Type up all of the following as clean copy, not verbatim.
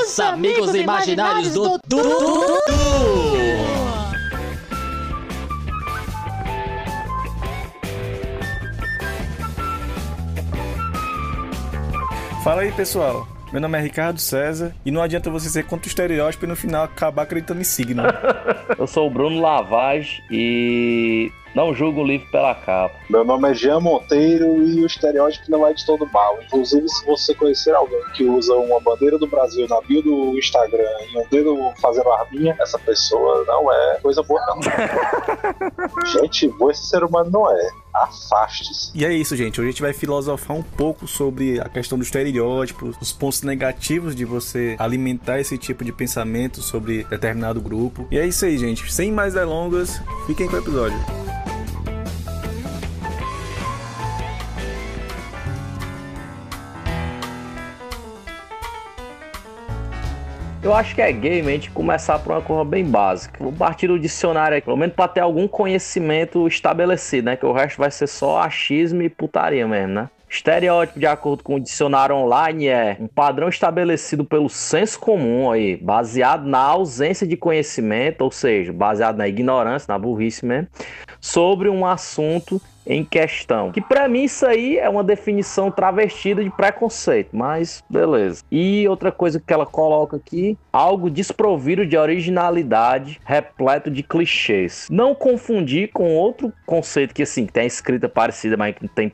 os amigos imaginários do Dudu. Fala aí, pessoal. Meu nome é Ricardo César e não adianta você ser contra o estereótipo e no final acabar acreditando em signo. Eu sou o Bruno Lavage e não julgo o livro pela capa. Meu nome é Jean Monteiro e o estereótipo não é de todo mal. Inclusive, se você conhecer alguém que usa uma bandeira do Brasil na bio do Instagram e um dedo fazendo arminha, essa pessoa não é coisa boa, não. Gente boa esse ser humano não é. Afaste-se. E é isso, gente. Hoje a gente vai filosofar um pouco sobre a questão do estereótipo, os pontos negativos de você alimentar esse tipo de pensamento sobre determinado grupo. E é isso aí, gente. Sem mais delongas, fiquem com o episódio. Eu acho que é game a gente começar por uma coisa bem básica. Vou partir do dicionário aqui, pelo menos pra ter algum conhecimento estabelecido, né? Que o resto vai ser só achismo e putaria mesmo, né? Estereótipo, de acordo com o dicionário online, é um padrão estabelecido pelo senso comum, aí, baseado na ausência de conhecimento, ou seja, baseado na ignorância, na burrice mesmo, sobre um assunto em questão. Que pra mim isso aí é uma definição travestida de preconceito, mas beleza. E outra coisa que ela coloca aqui, algo desprovido de originalidade, repleto de clichês. Não confundir com outro conceito que assim, que tem a escrita parecida, mas que não tem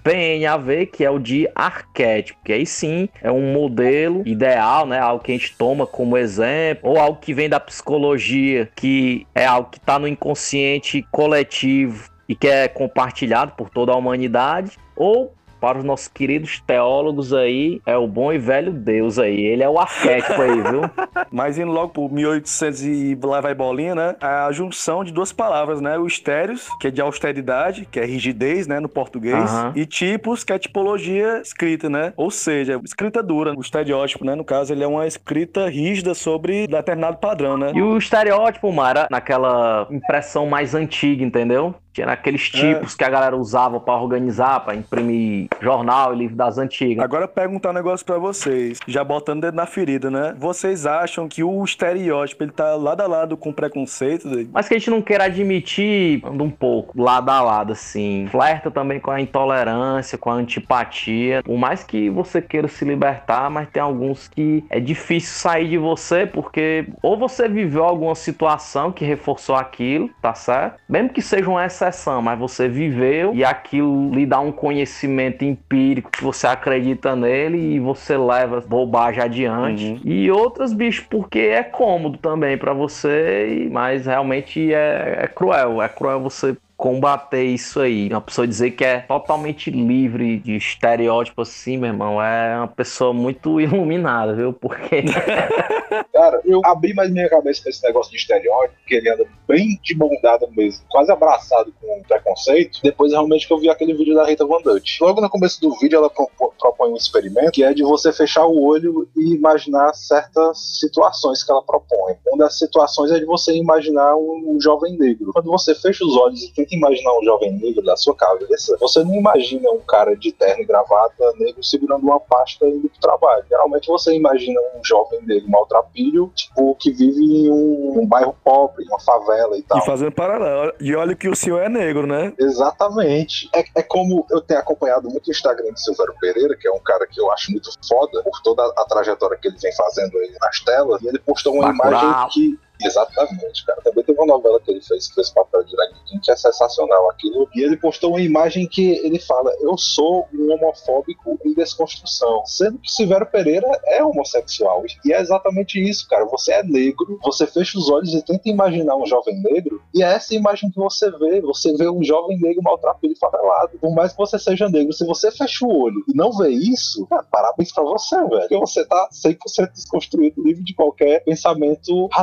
a ver, que é o de arquétipo, que aí sim é um modelo ideal, né? Algo que a gente toma como exemplo, ou algo que vem da psicologia, que é algo que está no inconsciente coletivo e que é compartilhado por toda a humanidade, ou para os nossos queridos teólogos aí, é o bom e velho Deus aí. Ele é o arquétipo aí, viu? Mas indo logo pro 1800 e lá vai bolinha, né? A junção de duas palavras, né? O estéreos, que é de austeridade, que é rigidez, né? No português. E tipos, que é tipologia escrita, né? Ou seja, escrita dura. O estereótipo, né? No caso, ele é uma escrita rígida sobre determinado padrão, né? E o estereótipo, Mara, naquela impressão mais antiga, entendeu? Tinha aqueles tipos que a galera usava pra organizar, pra imprimir jornal e livro das antigas. Agora perguntar um negócio pra vocês, já botando dedo na ferida, né? Vocês acham que o estereótipo, ele tá lado a lado com o preconceito? Mas que a gente não queira admitir, anda um pouco lado a lado, assim. Flerta também com a intolerância, com a antipatia. Por mais que você queira se libertar, mas tem alguns que é difícil sair de você, porque ou você viveu alguma situação que reforçou aquilo, tá certo? Mesmo que seja uma exceção, mas você viveu e aquilo lhe dá um conhecimento empírico que você acredita nele e você leva bobagem adiante. E outras, bicho, porque é cômodo também pra você, mas realmente é cruel. É cruel você combater isso aí. Uma pessoa dizer que é totalmente livre de estereótipo assim, meu irmão, é uma pessoa muito iluminada, viu? Porque... Cara, eu abri mais minha cabeça com esse negócio de estereótipo, que ele anda bem de mão dada mesmo, quase abraçado com o preconceito, depois realmente que eu vi aquele vídeo da Rita Von Dutch. Logo no começo do vídeo ela propõe um experimento, que é de você fechar o olho e imaginar certas situações que ela propõe. Uma das situações é de você imaginar um jovem negro. Quando você fecha os olhos e tenta imaginar um jovem negro da sua cabeça, você não imagina um cara de terno e gravata negro segurando uma pasta indo pro trabalho. Geralmente você imagina um jovem negro maltrapilho, tipo, que vive em um bairro pobre, uma favela e tal. E fazendo paralelo. E olha que o senhor é negro, né? Exatamente. É como eu tenho acompanhado muito o Instagram de Silvério Pereira, que é um cara que eu acho muito foda por toda a trajetória que ele vem fazendo aí nas telas, e ele postou uma imagem que... Exatamente, cara. Também teve uma novela que ele fez, que fez papel de drag king, que é sensacional aquilo. E ele postou uma imagem que ele fala: eu sou um homofóbico em desconstrução. Sendo que Silvério Pereira é homossexual. E é exatamente isso, cara. Você é negro, você fecha os olhos e tenta imaginar um jovem negro, e é essa imagem que você vê. Você vê um jovem negro maltrapilho e favelado. Por mais que você seja negro, se você fecha o olho e não vê isso, cara, parabéns pra você, velho. Porque você tá 100% desconstruído, livre de qualquer pensamento racista ou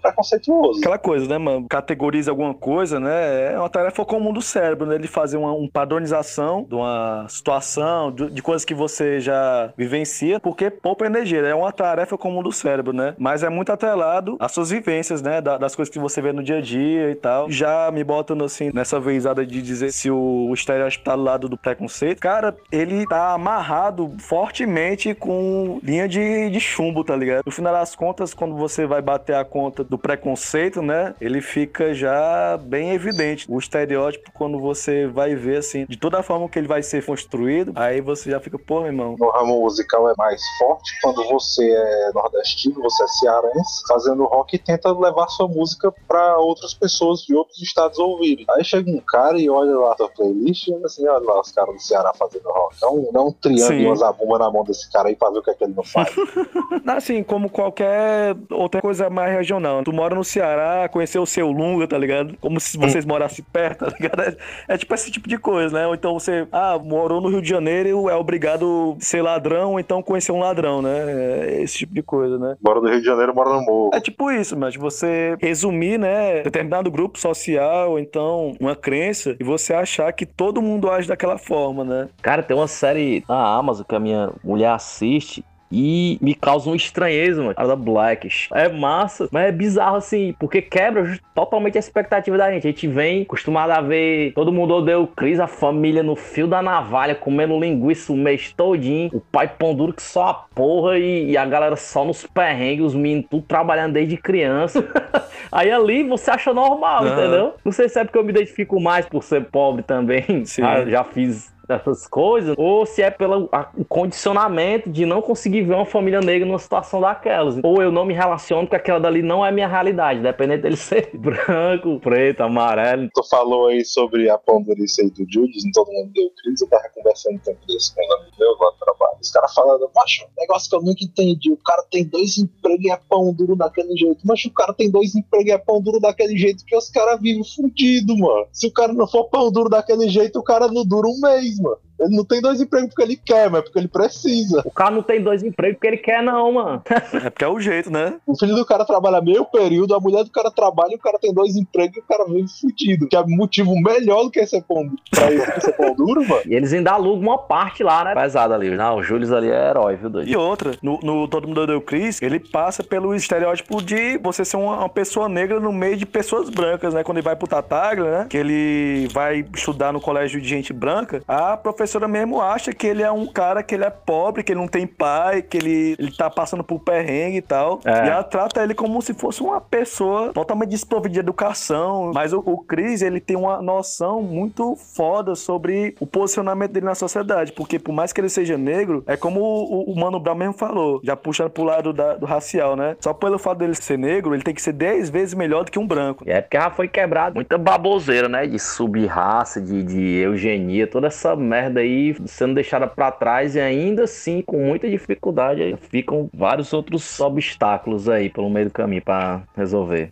preconceituoso. Aquela coisa, né, mano? Categoriza alguma coisa, né? É uma tarefa comum do cérebro, né? De fazer uma padronização de uma situação, de coisas que você já vivencia, porque poupa energia. É uma tarefa comum do cérebro, né? Mas é muito atrelado às suas vivências, né? Das coisas que você vê no dia a dia e tal. Já me botando, assim, nessa vezada de dizer se o estereótipo tá do lado do preconceito. Cara, ele tá amarrado fortemente com linha de chumbo, tá ligado? No final das contas, quando você vai bater a conta do preconceito, né? Ele fica já bem evidente. O estereótipo, quando você vai ver, assim, de toda a forma que ele vai ser construído, aí você já fica, pô, irmão. No ramo musical é mais forte quando você é nordestino, você é cearense, fazendo rock e tenta levar sua música pra outras pessoas de outros estados ouvirem. Aí chega um cara e olha lá a tua playlist e assim, olha lá os caras do Ceará fazendo rock. Não um triângulo e uma zabumba na mão desse cara aí pra ver o que é que ele não faz. Assim, como qualquer outra coisa mais regional. Tu mora no Ceará, conheceu o Seu Lunga, tá ligado? Como se vocês morassem perto, tá ligado? É tipo esse tipo de coisa, né? Ou então você, morou no Rio de Janeiro, é obrigado a ser ladrão, ou então conhecer um ladrão, né? É esse tipo de coisa, né? Mora no Rio de Janeiro, mora no morro. É tipo isso, mas você resumir, né? Determinado grupo social, ou então uma crença, e você achar que todo mundo age daquela forma, né? Cara, tem uma série na Amazon que a minha mulher assiste e me causa uma estranheza, mano. A da Blackish. É massa, mas é bizarro assim, porque quebra totalmente a expectativa da gente. A gente vem acostumado a ver Todo Mundo Odeia o Chris, a família no fio da navalha, comendo linguiça o mês todinho, o pai pão duro que só a porra e a galera só nos perrengues, os meninos tudo trabalhando desde criança. Aí ali você acha normal, entendeu? Não sei se é porque eu me identifico mais por ser pobre também. Já fiz essas coisas, ou se é pelo condicionamento de não conseguir ver uma família negra numa situação daquelas. Ou eu não me relaciono porque aquela dali não é minha realidade, dependendo dele ser branco, preto, amarelo. Tu falou aí sobre a ponderice aí do Judas, Todo Mundo Deu Crise. Eu tava conversando um tempo desse com um amigo meu lá no trabalho. Os caras falando, macho, negócio que eu nunca entendi. O cara tem 2 empregos e é pão duro daquele jeito. Mas o cara tem 2 empregos e é pão duro daquele jeito porque os caras vivem fudido, mano. Se o cara não for pão duro daquele jeito, o cara não dura um mês, mano. Ele não tem 2 empregos porque ele quer, mas porque ele precisa. O cara não tem 2 empregos porque ele quer, não, mano. É porque é o jeito, né? O filho do cara trabalha meio período, a mulher do cara trabalha e o cara tem 2 empregos e o cara vive fudido. Que é motivo melhor do que ser pão pra ele ser pão duro, mano. E eles ainda alugam uma parte lá, né? Pesado ali. Não, o Júlio ali é herói, viu, doido? E outra, no Todo Mundo Odeia o Chris, ele passa pelo estereótipo de você ser uma pessoa negra no meio de pessoas brancas, né? Quando ele vai pro Tattaglia, né? Que ele vai estudar no colégio de gente branca, a professora mesmo acha que ele é um cara que ele é pobre, que ele não tem pai, que ele tá passando por perrengue e tal. E ela trata ele como se fosse uma pessoa totalmente desprovida de educação. Mas o Chris, ele tem uma noção muito foda sobre o posicionamento dele na sociedade. Porque por mais que ele seja negro, é como o Mano Brown mesmo falou, já puxando pro lado do racial, né? Só pelo fato dele ser negro, ele tem que ser 10 vezes melhor do que um branco. É porque já foi quebrado muita baboseira, né? De sub-raça, de eugenia, toda essa merda aí sendo deixada pra trás e ainda assim, com muita dificuldade, aí ficam vários outros obstáculos aí pelo meio do caminho pra resolver.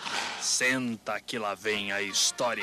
Senta que lá vem a história.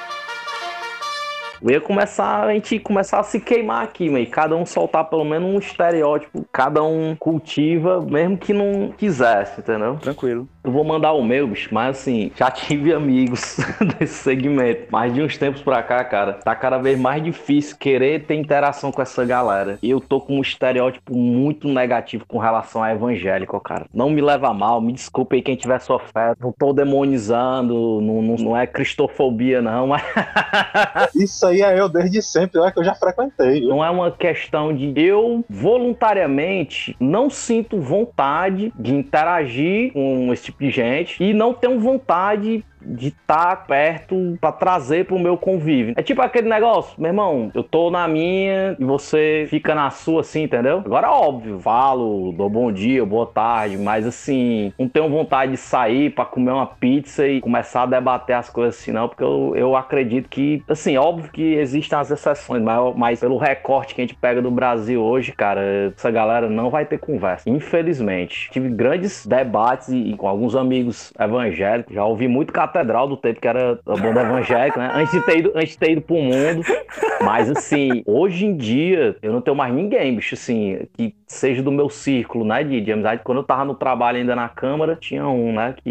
Eu ia a gente começar a se queimar aqui, mas cada um soltar pelo menos um estereótipo, cada um cultiva, mesmo que não quisesse, entendeu? Tranquilo. Eu vou mandar o meu, bicho, mas assim, já tive amigos desse segmento. Mas de uns tempos pra cá, cara, tá cada vez mais difícil querer ter interação com essa galera. E eu tô com um estereótipo muito negativo com relação a evangélico, cara. Não me leva a mal, me desculpe aí quem tiver sua fé. Não tô demonizando, não é cristofobia, não, mas... Isso aí é eu desde sempre, é que eu já frequentei. Viu? Não é uma questão de eu voluntariamente não sinto vontade de interagir com esse tipo de gente e não tenho vontade de estar perto pra trazer pro meu convívio. É tipo aquele negócio, meu irmão, eu tô na minha e você fica na sua, assim, entendeu? Agora, óbvio, falo, dou bom dia, boa tarde, mas assim, não tenho vontade de sair pra comer uma pizza e começar a debater as coisas assim, não, porque eu acredito que, assim, óbvio que existem as exceções, mas pelo recorte que a gente pega do Brasil hoje, cara, essa galera não vai ter conversa, infelizmente. Tive grandes debates com alguns amigos evangélicos, já ouvi muito catedral do tempo que era a banda evangélica, né? Antes de ter ido pro mundo. Mas, assim, hoje em dia, eu não tenho mais ninguém, bicho, assim, que seja do meu círculo, né, de amizade. Quando eu tava no trabalho ainda na Câmara, tinha um, né, que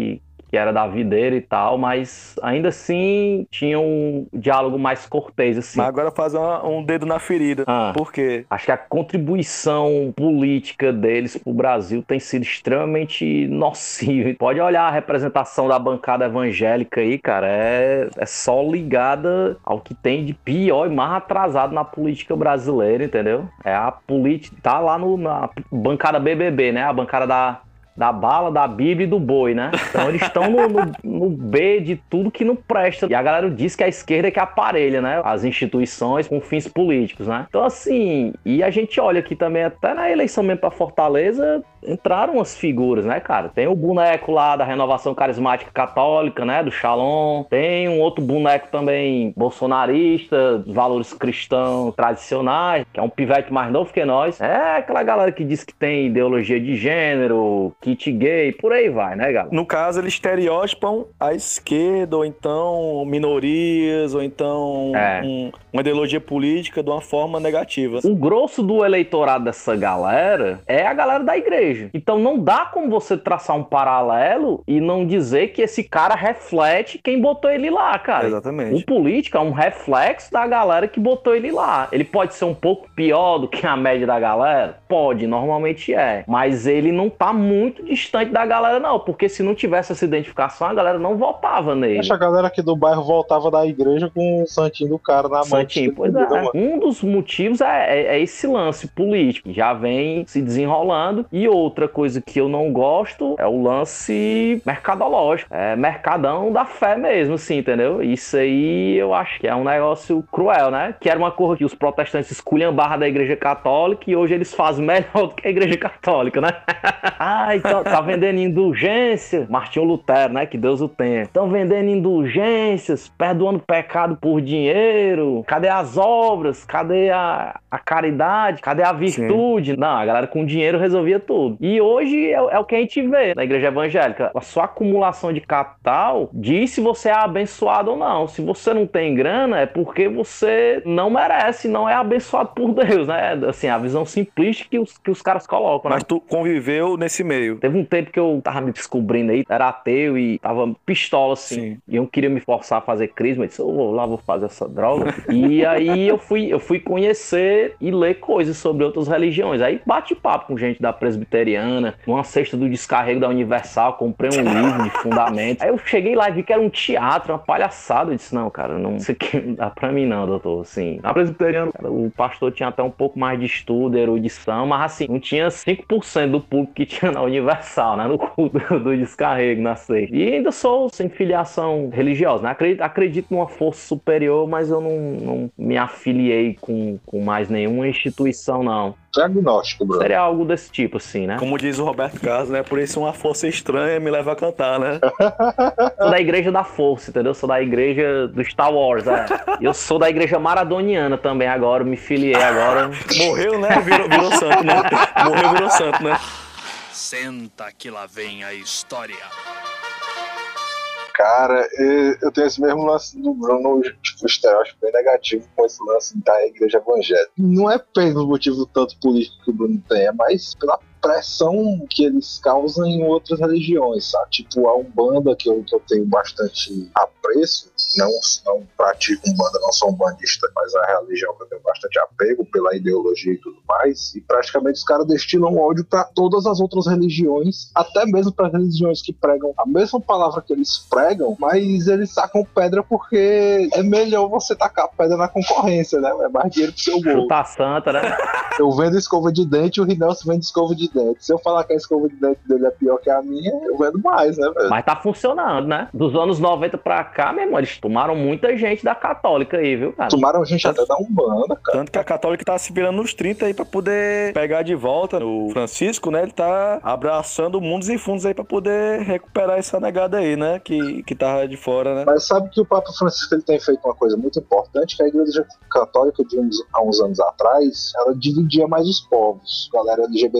que era da videira e tal, mas ainda assim tinha um diálogo mais cortês, assim. Mas agora fazer um dedo na ferida. Por quê? Acho que a contribuição política deles pro Brasil tem sido extremamente nociva. Pode olhar a representação da bancada evangélica aí, cara, é só ligada ao que tem de pior e mais atrasado na política brasileira, entendeu? É a política, tá lá na bancada BBB, né? A bancada da bala, da Bíblia e do boi, né? Então eles estão no B de tudo que não presta. E a galera diz que a esquerda é que aparelha, né? As instituições com fins políticos, né? Então assim, e a gente olha aqui também, até na eleição mesmo pra Fortaleza, entraram umas figuras, né, cara? Tem o boneco lá da Renovação Carismática Católica, né? Do Shalom. Tem um outro boneco também bolsonarista, dos valores cristãos tradicionais, que é um pivete mais novo que nós. É aquela galera que diz que tem ideologia de gênero, kit gay, por aí vai, né, galera? No caso, eles estereotipam a esquerda, ou então minorias, ou então uma ideologia política de uma forma negativa. O grosso do eleitorado dessa galera é a galera da igreja. Então não dá como você traçar um paralelo e não dizer que esse cara reflete quem botou ele lá, cara. Exatamente. O político é um reflexo da galera que botou ele lá. Ele pode ser um pouco pior do que a média da galera? Pode, normalmente é. Mas ele não tá muito distante da galera, não. Porque se não tivesse essa identificação, a galera não votava nele. Acho que a galera aqui do bairro voltava da igreja com o santinho do cara na mão. Santinho, pois é. Um dos motivos é esse lance político, que já vem se desenrolando. E outra coisa que eu não gosto é o lance mercadológico. É mercadão da fé mesmo, assim, entendeu? Isso aí eu acho que é um negócio cruel, né? Que era uma coisa que os protestantes esculhambavam da igreja católica e hoje eles fazem melhor do que a igreja católica, né? Então tá vendendo indulgência. Martinho Lutero, né? Que Deus o tenha. Estão vendendo indulgências, perdoando pecado por dinheiro. Cadê as obras? Cadê a caridade? Cadê a virtude? Sim. Não, a galera com dinheiro resolvia tudo. E hoje é o que a gente vê na igreja evangélica. A sua acumulação de capital diz se você é abençoado ou não. Se você não tem grana, é porque você não merece, não é abençoado por Deus, né? Assim, a visão simplista que os caras colocam, né? Mas tu conviveu nesse meio. Teve um tempo que eu tava me descobrindo aí, era ateu e tava pistola, assim. Sim. E eu queria me forçar a fazer crisma. Eu disse, eu vou fazer essa droga. E aí eu fui conhecer e ler coisas sobre outras religiões. Aí bate papo com gente da presbiteriana, numa cesta do descarrego da Universal, comprei um livro de fundamentos. Aí eu cheguei lá e vi que era um teatro, uma palhaçada. Eu disse, não, cara, isso aqui não dá pra mim não, doutor. Assim, na presbiteriana, o pastor tinha até um pouco mais de estudo, erudição, mas assim, não tinha 5% do público que tinha na Universal, né, no culto do descarrego, na cesta. E ainda sou sem filiação religiosa, né? Acredito numa força superior, mas eu não me afiliei com mais nenhuma instituição, não. Agnóstico, Bruno. Seria algo desse tipo, assim, né? Como diz o Roberto Carlos, né? Por isso uma força estranha me leva a cantar, né? Sou da igreja da força, entendeu? Sou da igreja do Star Wars, Eu sou da igreja maradoniana também agora, me filiei agora. Morreu, né? Virou santo, né? Morreu, virou santo, né? Senta que lá vem a história. Cara, eu tenho esse mesmo lance do Bruno, tipo, estereótipo bem negativo com esse lance da igreja evangélica. Não é pelo motivo do tanto político que o Bruno tem, é mais pela pressão que eles causam em outras religiões, sabe? Tipo a Umbanda, que eu tenho bastante apreço, não pratico Umbanda, não sou umbandista, mas é a religião que eu tenho bastante apego pela ideologia e tudo mais, e praticamente os caras destilam ódio para todas as outras religiões, até mesmo para religiões que pregam a mesma palavra que eles pregam, mas eles sacam pedra porque é melhor você tacar pedra na concorrência, né? É mais dinheiro pro seu bolso. Chuta santa, né? Eu vendo escova de dente, o Rinaldo vende escova de dente. Se eu falar que a escova de dente dele é pior que a minha, eu vendo mais, né, velho? Mas tá funcionando, né? Dos anos 90 pra cá, meu irmão, eles tomaram muita gente da católica aí, viu, cara? Tomaram gente até da Umbanda, cara. Tanto que a católica tá se virando nos 30 aí pra poder pegar de volta. O Francisco, né, ele tá abraçando mundos e fundos aí pra poder recuperar essa negada aí, né, que tava de fora, né? Mas sabe que o Papa Francisco ele tem feito uma coisa muito importante, que a igreja católica há uns anos atrás, ela dividia mais os povos. Galera LGBT e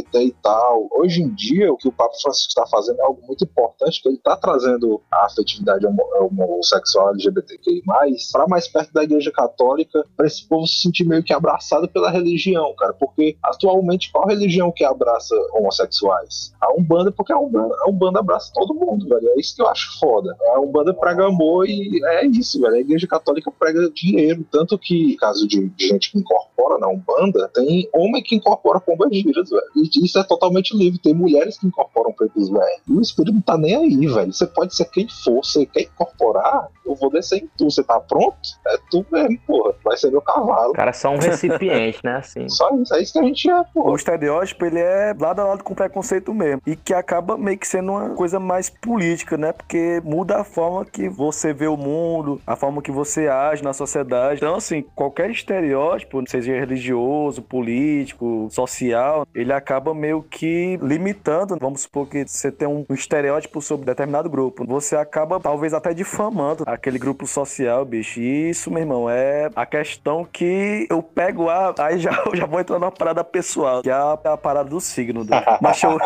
tal. Hoje em dia, o que o Papa Francisco está fazendo é algo muito importante, que ele está trazendo a afetividade homossexual LGBTQI+, para mais perto da Igreja Católica, para esse povo se sentir meio que abraçado pela religião, cara, porque atualmente qual religião que abraça homossexuais? A Umbanda, porque a Umbanda abraça todo mundo, velho, é isso que eu acho foda. A Umbanda prega amor e é isso, velho, a Igreja Católica prega dinheiro, tanto que, caso de gente que incorpora na Umbanda, tem homem que incorpora pombagiras, velho, e isso é totalmente livre, tem mulheres que incorporam pretos, velho, e o espírito não tá nem aí, velho, você pode ser quem for, você quer incorporar, eu vou descer em tu, você tá pronto? É tu mesmo, porra, vai ser meu cavalo. O cara é só um recipiente, né, assim. Só isso, é isso que a gente é, porra. O estereótipo, ele é lado a lado com preconceito mesmo, e que acaba meio que sendo uma coisa mais política, né, porque muda a forma que você vê o mundo, a forma que você age na sociedade. Então, assim, qualquer estereótipo, seja religioso, político, social, ele acaba meio que limitando. Vamos supor que você tem um estereótipo sobre determinado grupo, você acaba talvez até difamando aquele grupo social, bicho. E isso, meu irmão, é a questão que eu pego aí eu já vou entrar numa parada pessoal, que é a parada do signo. Mas eu...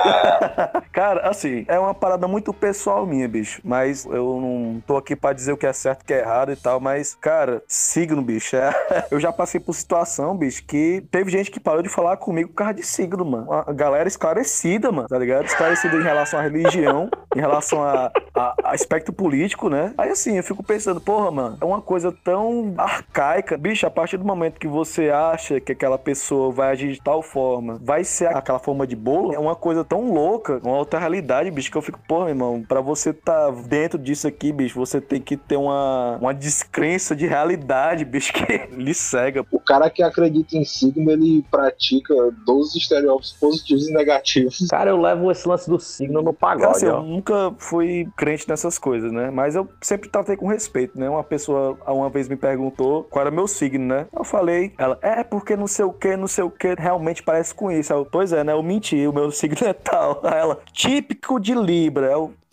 Cara, assim, é uma parada muito pessoal minha, bicho, mas eu não tô aqui pra dizer o que é certo, o que é errado e tal, mas, cara, signo, bicho, eu já passei por situação, bicho, que teve gente que parou de falar comigo por causa de signo, mano. Uma galera esclarecida, mano, tá ligado? Esclarecida em relação à religião, em relação a aspecto político, né? Aí, assim, eu fico pensando, porra, mano, é uma coisa tão arcaica. Bicho, a partir do momento que você acha que aquela pessoa vai agir de tal forma, vai ser aquela forma de bolo, é uma coisa tão louca, uma outra realidade, bicho, que eu fico, porra, meu irmão, pra você tá dentro disso aqui, bicho, você tem que ter uma descrença de realidade, bicho, que lhe cega. O cara que acredita em signo, ele pratica 12 estereótipos positivos e negativos. Cara, eu levo esse lance do signo no pagode, assim, eu nunca fui crente nessas coisas, né? Mas eu sempre tratei com respeito, né? Uma pessoa uma vez me perguntou qual era meu signo, né? Eu falei, ela, porque não sei o que, realmente parece com isso. Eu, pois é, né? Eu menti, o meu signo é tal. Aí ela, típico de Libra.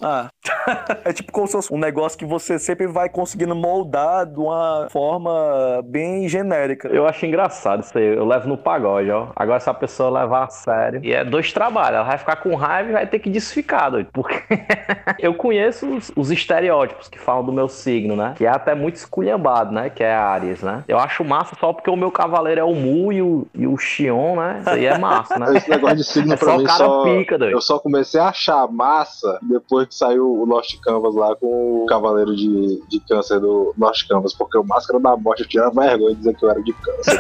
É tipo como se fosse um negócio que você sempre vai conseguindo moldar de uma forma bem genérica. Eu acho engraçado isso aí, eu levo no pagode, ó. Agora se a pessoa levar a sério, e é 2 trabalhos, ela vai ficar com raiva e vai ter que desficar, doido, porque eu conheço os estereótipos que falam do meu signo, né, que é até muito esculhambado, né, que é Áries, né. Eu acho massa só porque o meu cavaleiro é o Mu e o Xion, né, isso aí é massa, né. Esse negócio de signo pra mim pica, doido. Eu só comecei a achar massa depois que saiu o Lost Canvas lá com o Cavaleiro de Câncer do Lost Canvas, porque o Máscara da Morte eu tinha vergonha de dizer que eu era de Câncer.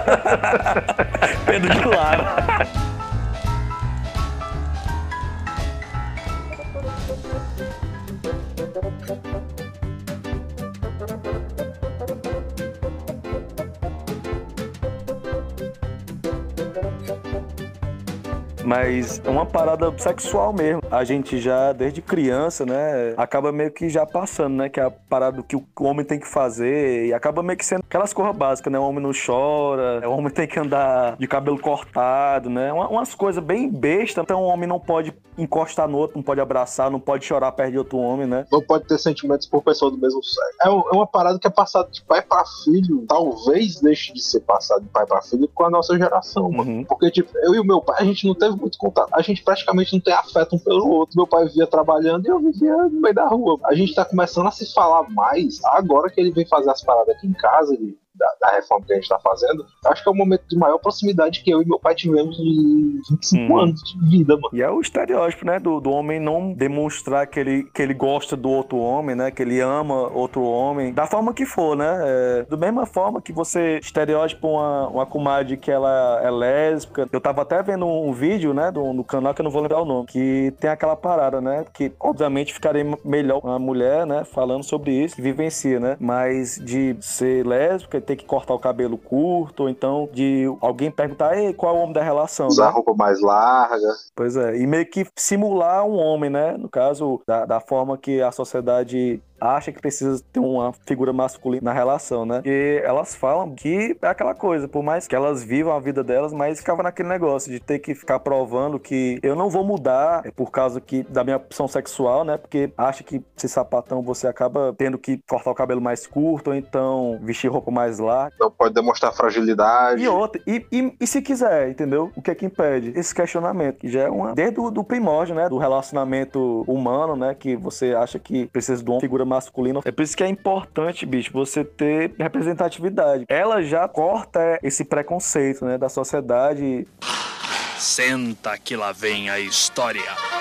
Pedro de Lara. Mas é uma parada sexual mesmo. A gente já, desde criança, né, acaba meio que já passando, né, que é a parada que o homem tem que fazer, e acaba meio que sendo aquelas coisas básicas, né, o homem não chora, o homem tem que andar de cabelo cortado, né, umas coisas bem bestas. Então o homem não pode encostar no outro, não pode abraçar, não pode chorar perto de outro homem, né. Não pode ter sentimentos por pessoa do mesmo sexo. É uma parada que é passada de pai pra filho, talvez deixe de ser passado de pai pra filho com a nossa geração, mano. Porque, tipo, eu e o meu pai, a gente não teve muito contato. A gente praticamente não tem afeto um pelo outro. Meu pai vivia trabalhando e eu vivia no meio da rua. A gente tá começando a se falar mais agora que ele vem fazer as paradas aqui em casa, da reforma que a gente tá fazendo. Acho que é o momento de maior proximidade que eu e meu pai tivemos em 25 anos de vida, mano. E é o estereótipo, né, do homem não demonstrar que ele gosta do outro homem, né, que ele ama outro homem, da forma que for, né, da mesma forma que você estereótipo uma comadre que ela é lésbica. Eu tava até vendo um vídeo, né, no canal, que eu não vou lembrar o nome, que tem aquela parada, né, que obviamente ficaria melhor uma mulher, né, falando sobre isso, que vivencia, né, mas de ser lésbica, ter que cortar o cabelo curto, ou então de alguém perguntar, ei, qual é o homem da relação? Usar né? roupa mais larga. Pois é, e meio que simular um homem, né? No caso, da forma que a sociedade acha que precisa ter uma figura masculina na relação, né? E elas falam que é aquela coisa, por mais que elas vivam a vida delas, mas ficava naquele negócio de ter que ficar provando que eu não vou mudar por causa da minha opção sexual, né? Porque acha que ser sapatão você acaba tendo que cortar o cabelo mais curto, ou então vestir roupa mais larga. Não pode demonstrar fragilidade. E outra, e se quiser, entendeu? O que é que impede? Esse questionamento, que já é desde o primórdio, né? Do relacionamento humano, né? Que você acha que precisa de uma figura masculina. É por isso que é importante, bicho, você ter representatividade. Ela já corta esse preconceito, né? Da sociedade. Senta que lá vem a história.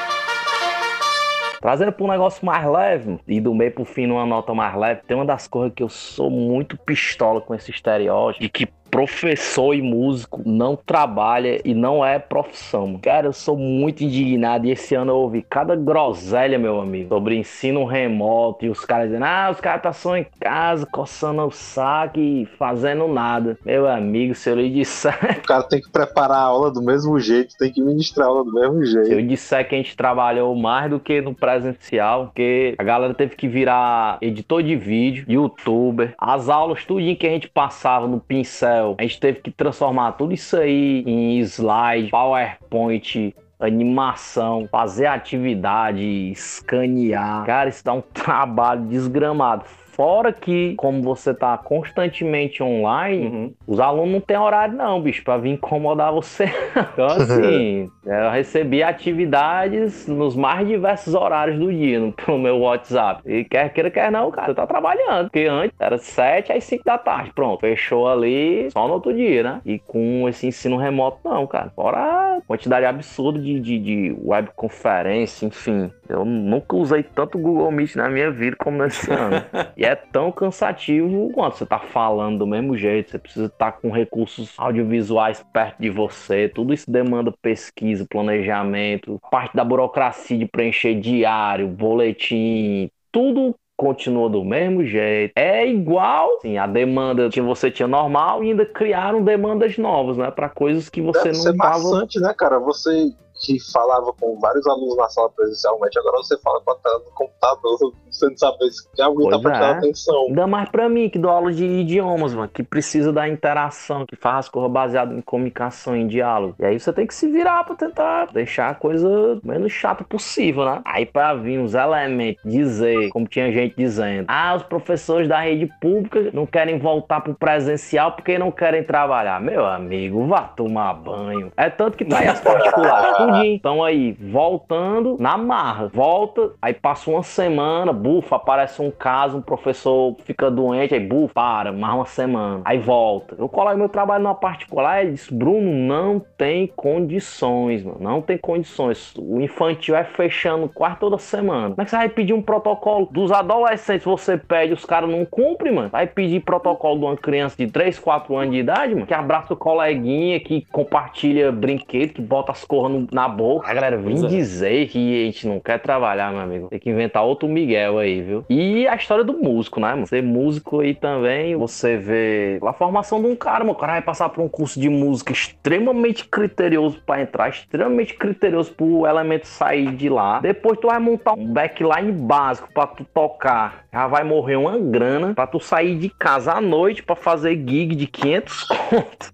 Trazendo para um negócio mais leve, e do meio pro fim numa nota mais leve, tem uma das coisas que eu sou muito pistola com esse estereótipo, de que professor e músico não trabalha e não é profissão. Cara, eu sou muito indignado e esse ano eu ouvi cada groselha, meu amigo, sobre ensino remoto e os caras dizendo, os caras tá só em casa, coçando o saco e fazendo nada. Meu amigo, se eu lhe disser... O cara tem que preparar a aula do mesmo jeito, tem que ministrar a aula do mesmo jeito. Se eu disser que a gente trabalhou mais do que no presencial, porque a galera teve que virar editor de vídeo, youtuber, as aulas, tudinho que a gente passava no pincel, a gente teve que transformar tudo isso aí em slide, PowerPoint, animação, fazer atividade, escanear. Cara, isso dá um trabalho desgramado. Fora que, como você tá constantemente online, os alunos não tem horário não, bicho, pra vir incomodar você. Então, assim, eu recebi atividades nos mais diversos horários do dia pelo meu WhatsApp. E quer queira, quer não, cara, você tá trabalhando. Porque antes era 7 às 5 da tarde, pronto. Fechou ali só no outro dia, né? E com esse ensino remoto, não, cara. Fora a quantidade absurda de webconferência, enfim. Eu nunca usei tanto Google Meet na minha vida como nesse ano. E é tão cansativo quanto você tá falando do mesmo jeito. Você precisa estar com recursos audiovisuais perto de você. Tudo isso demanda pesquisa, planejamento, parte da burocracia de preencher diário, boletim, tudo continua do mesmo jeito. É igual, sim, a demanda que você tinha normal e ainda criaram demandas novas, né? Para coisas que você Deve não ser tava... bastante, né, cara? Você que falava com vários alunos na sala presencialmente, agora você fala com a tela do computador, você não sabe se alguém tá prestando atenção. Ainda mais pra mim, que dou aula de idiomas, mano, que precisa da interação, que faz as coisas baseadas em comunicação, em diálogo. E aí você tem que se virar pra tentar deixar a coisa menos chata possível, né? Aí pra vir os elementos dizer, como tinha gente dizendo, os professores da rede pública não querem voltar pro presencial porque não querem trabalhar. Meu amigo, vá tomar banho. É tanto que tá aí as particulares. Então aí, voltando na marra, volta, aí passa uma semana, bufa, aparece um caso, um professor fica doente, aí bufa, mais uma semana, aí volta. Eu coloquei meu trabalho numa particular e disse, Bruno, não tem condições, mano, não tem condições. O infantil é fechando quase toda semana. Como é que você vai pedir um protocolo dos adolescentes? Você pede, os caras não cumprem, mano. Vai pedir protocolo de uma criança de 3, 4 anos de idade, mano, que abraça o coleguinha, que compartilha brinquedo, que bota as corras na boca. A galera vem dizer que a gente não quer trabalhar, meu amigo. Tem que inventar outro Miguel aí, viu? E a história do músico, né, mano? Ser músico aí também, você vê a formação de um cara, mano. O cara vai passar por um curso de música extremamente criterioso pra entrar, extremamente criterioso pro elemento sair de lá. Depois tu vai montar um backline básico pra tu tocar. Já vai morrer uma grana pra tu sair de casa à noite pra fazer gig de 500 contos.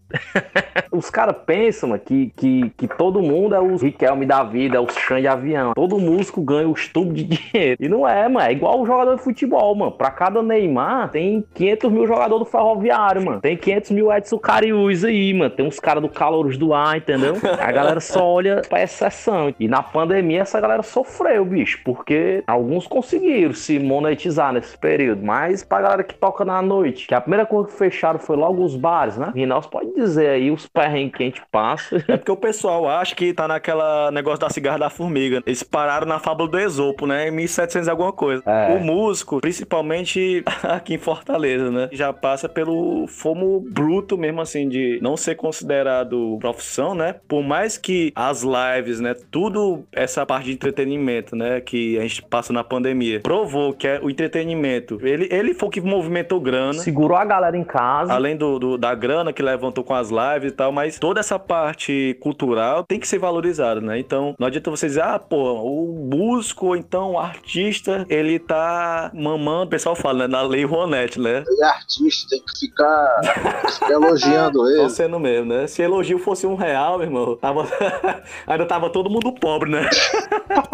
Os caras pensam, mano, que todo mundo é os Riquelme da vida, é os Xande de avião. Todo músico ganha os tubos de dinheiro. E não é, mano. É igual o jogador de futebol, mano. Pra cada Neymar, tem 500 mil jogadores do Ferroviário, mano. Tem 500 mil Edson Cariús aí, mano. Tem uns caras do Calouros do Ar, entendeu? A galera só olha pra exceção. E na pandemia, essa galera sofreu, bicho. Porque alguns conseguiram se monetizar nesse período. Mas pra galera que toca na noite, que a primeira coisa que fecharam foi logo os bares, né? Rinaldo pode dizer aí os perrengues que a gente passa. É porque o pessoal acha que tá naquela negócio da cigarra da formiga. Eles pararam na fábula do Esopo, né? Em 1700 e alguma coisa. O músico, principalmente aqui em Fortaleza, né? Já passa pelo fomo bruto mesmo, assim, de não ser considerado profissão, né? Por mais que as lives, né? Tudo essa parte de entretenimento, né? Que a gente passa na pandemia. Provou que o entretenimento, ele foi o que movimentou grana. Segurou a galera em casa. Além da grana que levantou com as lives e tal, mas toda essa parte cultural tem que ser valorizada. valorizado, né? Então, não adianta você dizer, o músico, ou então o artista, ele tá mamando, o pessoal fala, né? Na lei Rouanet, né? Ele é artista, tem que ficar elogiando ele. Tô sendo mesmo, né? Se elogio fosse R$1, meu irmão, ainda tava todo mundo pobre, né?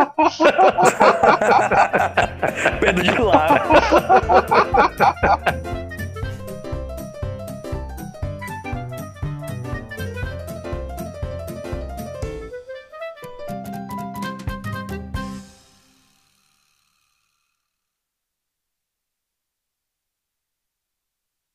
Pedro de Lara.